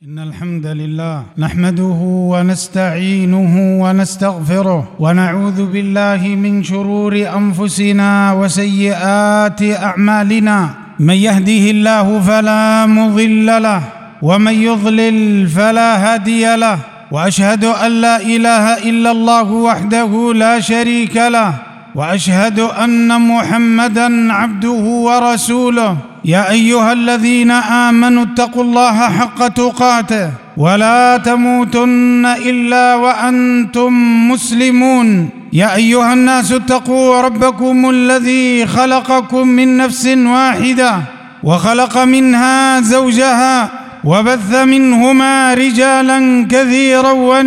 إن الحمد لله نحمده ونستعينه ونستغفره ونعوذ بالله من شرور أنفسنا وسيئات أعمالنا. من يهده الله فلا مضل له ومن يضلل فلا هادي له، وأشهد أن لا إله إلا الله وحده لا شريك له، وأشهد أن محمدًا عبده ورسوله. يا أيها الذين آمنوا اتقوا الله حق تقاته ولا تموتن إلا وأنتم مسلمون. يا أيها الناس اتقوا ربكم الذي خلقكم من نفس واحدة وخلق منها زوجها وبث منهما رجالا كثيرا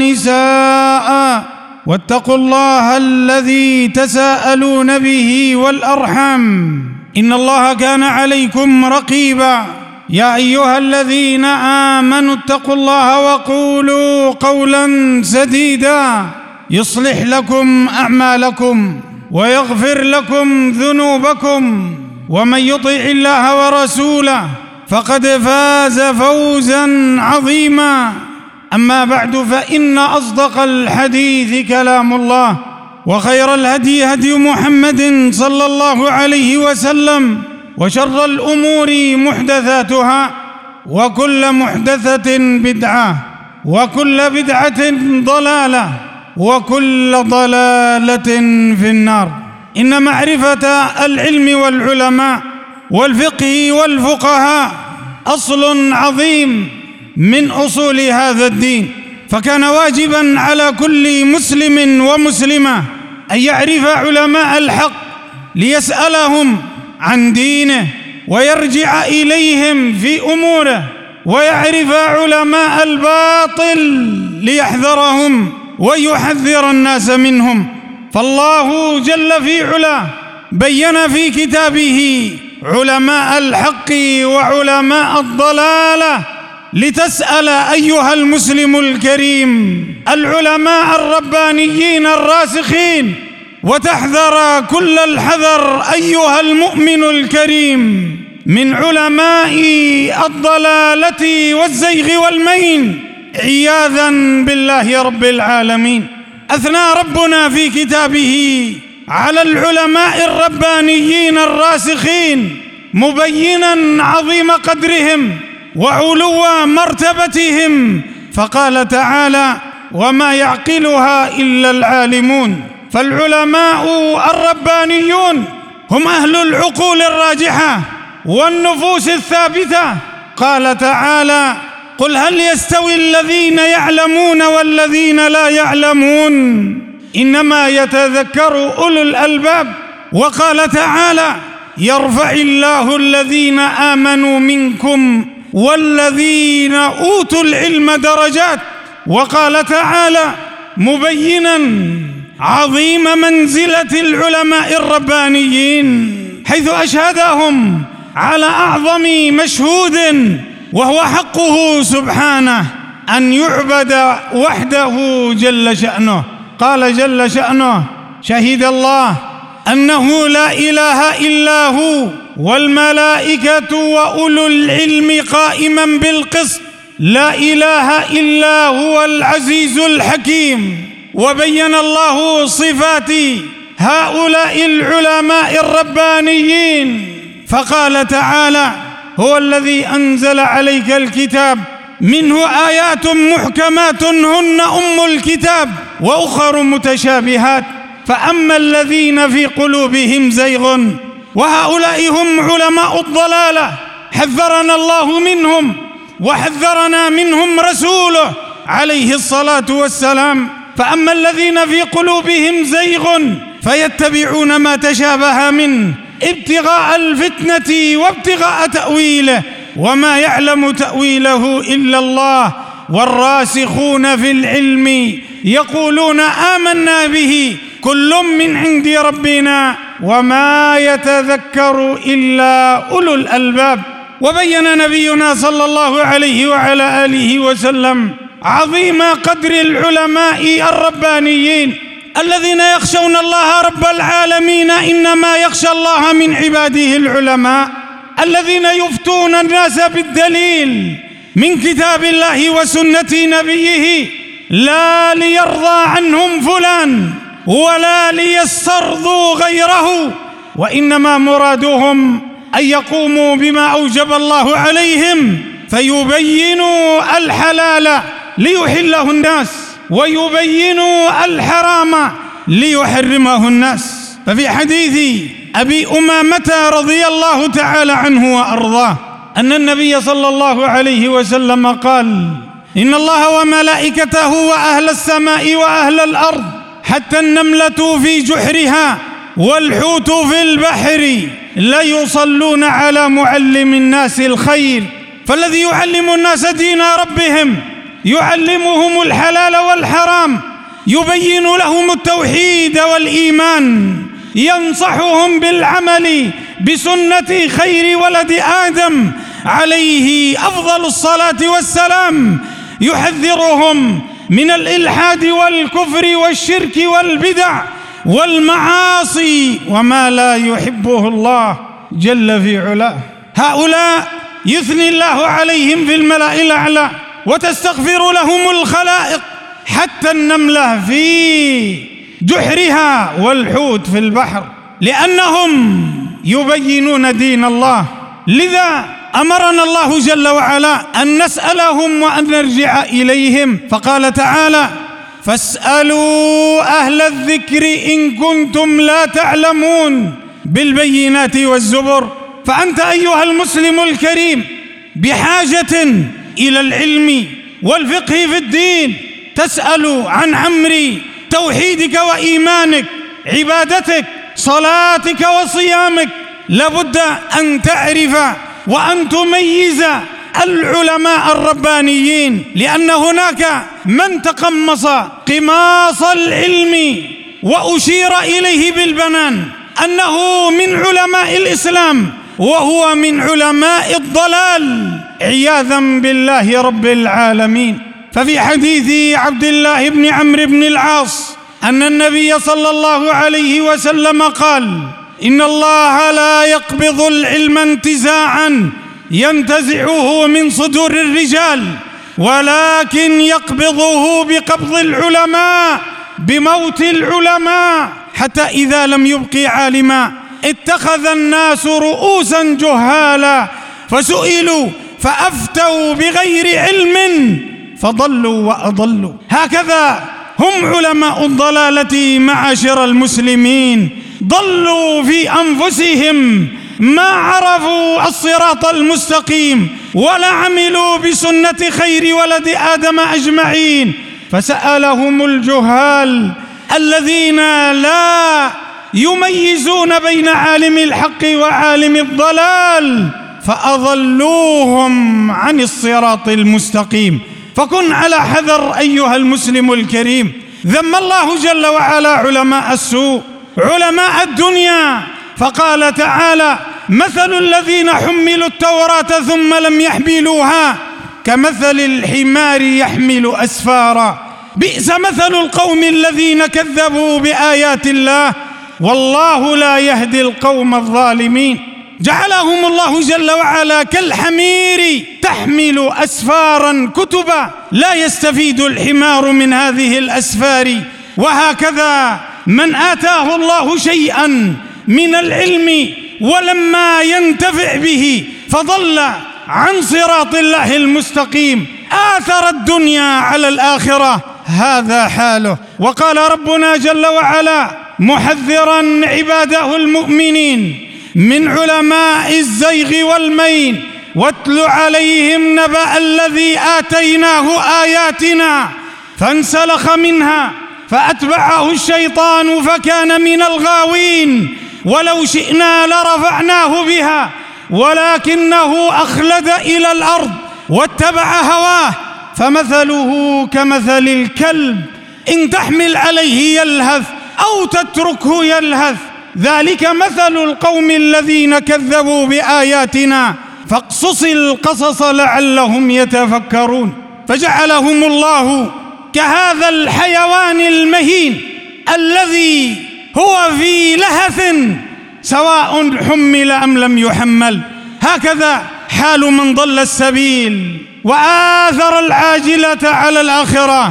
ونساء، واتقوا الله الذي تساءلون به والأرحام، إن الله كان عليكم رقيبا. يا أيها الذين آمنوا اتقوا الله وقولوا قولا سديدا يصلح لكم أعمالكم ويغفر لكم ذنوبكم، ومن يطع الله ورسوله فقد فاز فوزا عظيما. أما بعد، فإن أصدق الحديث كلام الله، وخير الهدي هدي محمد صلى الله عليه وسلم، وشر الأمور محدثاتها، وكل محدثة بدعة، وكل بدعة ضلالة، وكل ضلالة في النار. إن معرفة العلم والعلماء والفقه والفقهاء أصل عظيم من أصول هذا الدين، فكان واجباً على كل مسلم ومسلمة أن يعرف علماء الحق ليسألهم عن دينه ويرجع إليهم في أموره، ويعرف علماء الباطل ليحذرهم ويحذر الناس منهم. فالله جل في علاه بين في كتابه علماء الحق وعلماء الضلالة لتسأل أيها المسلم الكريم العلماء الربانيين الراسخين، وتحذر كل الحذر أيها المؤمن الكريم من علماء الضلالة والزيغ والمين، عياذا بالله رب العالمين. أثنى ربنا في كتابه على العلماء الربانيين الراسخين، مبينا عظيم قدرهم وعلو مرتبتهم، فقال تعالى: وما يعقلها إلا العالمون. فالعلماء الربانيون هم أهل العقول الراجحة والنفوس الثابتة. قال تعالى: قل هل يستوي الذين يعلمون والذين لا يعلمون، إنما يتذكر أولو الألباب. وقال تعالى: يرفع الله الذين آمنوا منكم والذين أوتوا العلم درجات. وقال تعالى مبينا عظيم منزلة العلماء الربانيين، حيث أشهدهم على أعظم مشهود وهو حقه سبحانه أن يعبد وحده جل شأنه. قال جل شأنه: شهد الله أنه لا إله إلا هو والملائكة وأولو العلم قائما بالقسط، لا إله إلا هو العزيز الحكيم. وبين الله صفات هؤلاء العلماء الربانيين، فقال تعالى: هو الذي أنزل عليك الكتاب منه آيات محكمات هن أم الكتاب وأخر متشابهات، فأما الذين في قلوبهم زيغ، وهؤلاء هم علماء الضلالة، حذرنا الله منهم وحذرنا منهم رسوله عليه الصلاة والسلام. فأما الذين في قلوبهم زيغ فيتبعون ما تشابه منه ابتغاء الفتنة وابتغاء تأويله، وما يعلم تأويله إلا الله، والراسخون في العلم يقولون آمنا به كل من عند ربنا وما يتذكر إلا أولو الألباب. وبين نبينا صلى الله عليه وعلى آله وسلم عظيم قدر العلماء الربانيين الذين يخشون الله رب العالمين. إنما يخشى الله من عباده العلماء الذين يفتون الناس بالدليل من كتاب الله وسنة نبيه، لا ليرضى عنهم فلان ولا ليسترضوا غيره، وإنما مرادهم أن يقوموا بما أوجب الله عليهم، فيبينوا الحلال ليحله الناس ويبينوا الحرام ليحرمه الناس. ففي حديث أبي أمامة رضي الله تعالى عنه وأرضاه أن النبي صلى الله عليه وسلم قال: إن الله وملائكته وأهل السماء وأهل الأرض حتى النملة في جحرها والحوت في البحر ليصلون على معلم الناس الخير، فالذي يعلم الناس دين ربهم يعلمهم الحلال والحرام، يبين لهم التوحيد والإيمان، ينصحهم بالعمل بسنة خير ولد آدم عليه أفضل الصلاة والسلام، يحذرهم من الإلحاد والكفر والشرك والبدع والمعاصي وما لا يحبه الله جل في علاه. هؤلاء يثني الله عليهم في الملأ الأعلى وتستغفر لهم الخلائق، حتى النملة في جحرها والحوت في البحر، لأنهم يبينون دين الله. لذا أمرنا الله جل وعلا أن نسألهم وأن نرجع إليهم، فقال تعالى: فاسألوا أهل الذكر إن كنتم لا تعلمون، بالبينات والزبر. فأنت أيها المسلم الكريم بحاجة إلى العلم والفقه في الدين، تسأل عن أمر توحيدك وإيمانك، عبادتك، صلاتك وصيامك. لابد أن تعرف وأن تميز العلماء الربانيين، لأن هناك من تقمص قماص العلم وأشير إليه بالبنان أنه من علماء الإسلام وهو من علماء الضلال عياذا بالله رب العالمين. ففي حديث عبد الله بن عمرو بن العاص أن النبي صلى الله عليه وسلم قال: إن الله لا يقبض العلم انتزاعا ينتزعه من صدور الرجال، ولكن يقبضه بقبض العلماء، بموت العلماء، حتى إذا لم يبق عالما اتخذ الناس رؤوسا جهالا فسئلوا فأفتوا بغير علم فضلوا وأضلوا. هكذا هم علماء الضلالة معاشر المسلمين، ضلوا في أنفسهم، ما عرفوا الصراط المستقيم ولا عملوا بسنة خير ولد آدم أجمعين، فسألهم الجهال الذين لا يميزون بين عالم الحق وعالم الضلال، فأضلوهم عن الصراط المستقيم. فكن على حذر أيها المسلم الكريم. ذم الله جل وعلا علماء السوء، علماء الدنيا، فقال تعالى: مثل الذين حملوا التوراة ثم لم يحملوها كمثل الحمار يحمل أسفارا، بئس مثل القوم الذين كذبوا بآيات الله والله لا يهدي القوم الظالمين. جعلهم الله جل وعلا كالحمير تحمل أسفارا كتبا، لا يستفيد الحمار من هذه الأسفار. وهكذا من آتاه الله شيئا من العلم ولما ينتفع به فضل عن صراط الله المستقيم، آثر الدنيا على الآخرة، هذا حاله. وقال ربنا جل وعلا محذرا عباده المؤمنين من علماء الزيغ والمين: واتل عليهم نبأ الذي آتيناه آياتنا فانسلخ منها فأتبعه الشيطان فكان من الغاوين، ولو شئنا لرفعناه بها ولكنه أخلد إلى الأرض واتبع هواه، فمثله كمثل الكلب إن تحمل عليه يلهث أو تتركه يلهث، ذلك مثل القوم الذين كذبوا بآياتنا فاقصص القصص لعلهم يتفكرون. فجعلهم الله كهذا الحيوان المهين الذي هو في لهث سواء حمل أم لم يحمل. هكذا حال من ضل السبيل وآثر العاجلة على الآخرة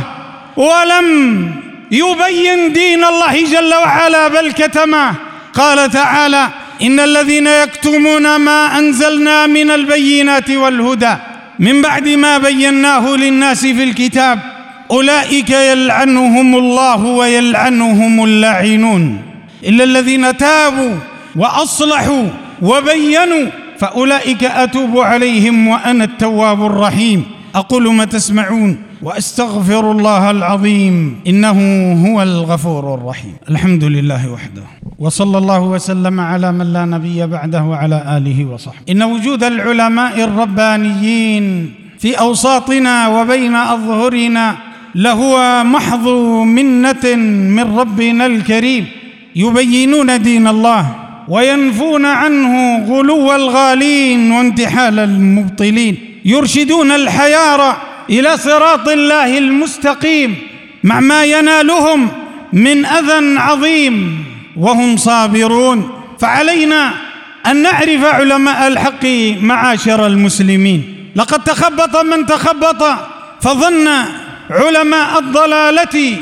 ولم يبين دين الله جل وعلا بل كتمه. قال تعالى: إن الذين يكتمون ما أنزلنا من البينات والهدى من بعد ما بيناه للناس في الكتاب أولئك يلعنهم الله ويلعنهم اللاعنون إلا الذين تابوا وأصلحوا وبينوا فأولئك أتوب عليهم وأنا التواب الرحيم. أقول ما تسمعون وأستغفر الله العظيم إنه هو الغفور الرحيم. الحمد لله وحده، وصلى الله وسلم على من لا نبي بعده وعلى آله وصحبه. إن وجود العلماء الربانيين في أوساطنا وبين أظهرنا لهو محض منة من ربنا الكريم، يبينون دين الله وينفون عنه غلو الغالين وانتحال المبطلين، يرشدون الحيارى إلى صراط الله المستقيم مع ما ينالهم من أذى عظيم وهم صابرون. فعلينا أن نعرف علماء الحق معاشر المسلمين. لقد تخبط من تخبط فظن علماء الضلالة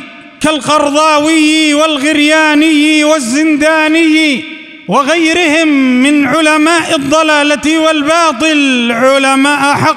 كالقرضاوي والغرياني والزنداني وغيرهم من علماء الضلالة والباطل علماء حق،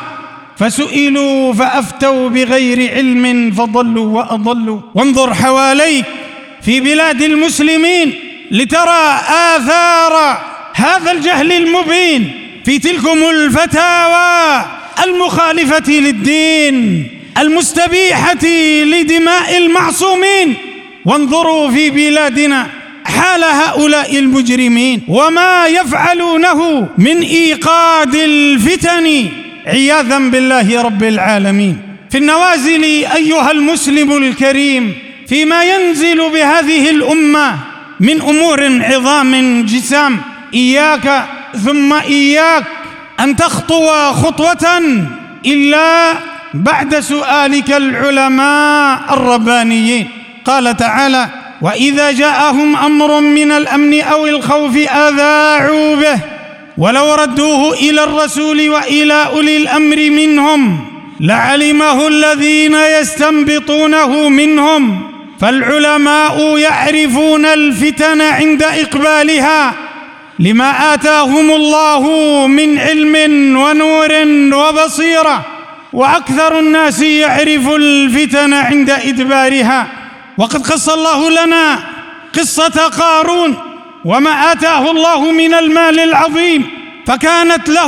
فسئلوا فأفتوا بغير علم فضلوا وأضلوا. وانظر حواليك في بلاد المسلمين لترى آثار هذا الجهل المبين في تلكم الفتاوى المخالفة للدين المستبيحة لدماء المعصومين. وانظروا في بلادنا حال هؤلاء المجرمين وما يفعلونه من إيقاد الفتن عياذا بالله رب العالمين. في النوازل أيها المسلم الكريم فيما ينزل بهذه الأمة من أمور عظام جسام، إياك ثم إياك أن تخطو خطوة إلا بعد سؤالك العلماء الربانيين. قال تعالى: وإذا جاءهم أمر من الأمن أو الخوف أذاعوا به ولو ردوه إلى الرسول وإلى أولي الأمر منهم لعلمه الذين يستنبطونه منهم. فالعلماء يعرفون الفتن عند إقبالها لما آتاهم الله من علم ونور وبصيرة، وأكثر الناس يعرف الفتن عند إدبارها. وقد قص الله لنا قصة قارون وما آتاه الله من المال العظيم، فكانت له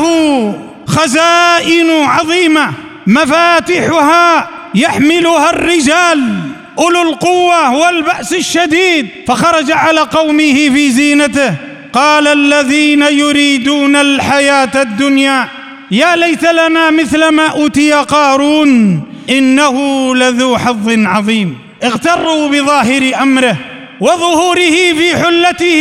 خزائن عظيمة مفاتحها يحملها الرجال أولو القوة والبأس الشديد، فخرج على قومه في زينته قال الذين يريدون الحياة الدنيا يا ليت لنا مثل ما أوتي قارون إنه لذو حظ عظيم. اغتروا بظاهر أمره وظهوره في حلته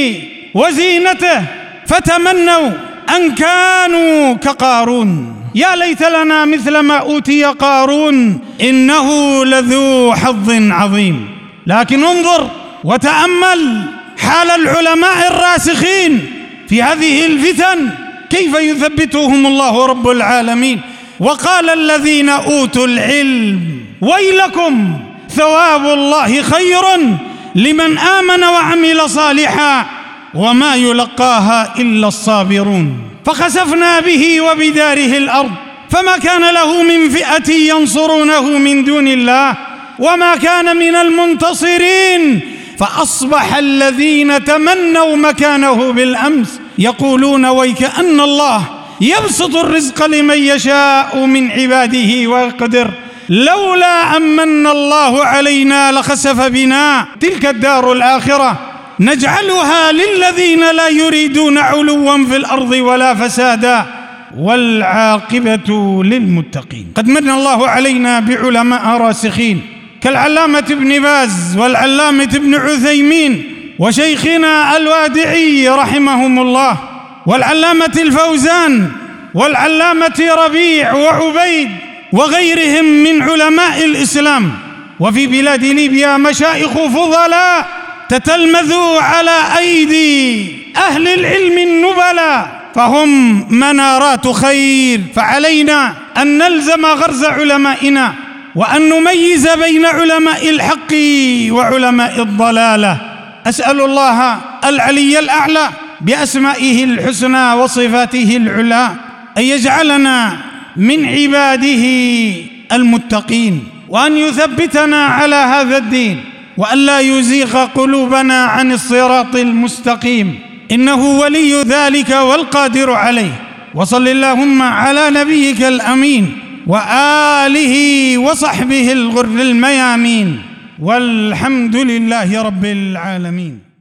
وزينته فتمنوا أن كانوا كقارون. يا ليت لنا مثل ما أوتي قارون إنه لذو حظ عظيم. لكن انظر وتأمل حال العلماء الراسخين في هذه الفتن كيف يثبتهم الله رب العالمين. وقال الذين أوتوا العلم ويلكم ثواب الله خير لمن آمن وعمل صالحا وما يلقاها إلا الصابرون. فخسفنا به وبداره الأرض فما كان له من فئة ينصرونه من دون الله وما كان من المنتصرين. فأصبح الذين تمنوا مكانه بالأمس يقولون ويكأن الله يبسط الرزق لمن يشاء من عباده ويقدر لولا أمن الله علينا لخسف بنا. تلك الدار الآخرة نجعلها للذين لا يريدون علوا في الأرض ولا فسادا والعاقبة للمتقين. قد من الله علينا بعلماء راسخين كالعلامة ابن باز والعلامة ابن عثيمين وشيخنا الوادعي رحمهم الله والعلامة الفوزان والعلامة ربيع وعبيد وغيرهم من علماء الإسلام. وفي بلاد ليبيا مشايخ فضلاء تتلمذوا على أيدي أهل العلم النبلاء فهم منارات خير. فعلينا أن نلزم غرز علمائنا، وأن نميز بين علماء الحق وعلماء الضلالة. أسأل الله العلي الأعلى بأسمائه الحسنى وصفاته العلى أن يجعلنا من عباده المتقين، وأن يثبتنا على هذا الدين، وأن لا يزيغ قلوبنا عن الصراط المستقيم، إنه ولي ذلك والقادر عليه. وصل اللهم على نبيك الأمين وآله وصحبه الغر الميامين، والحمد لله رب العالمين.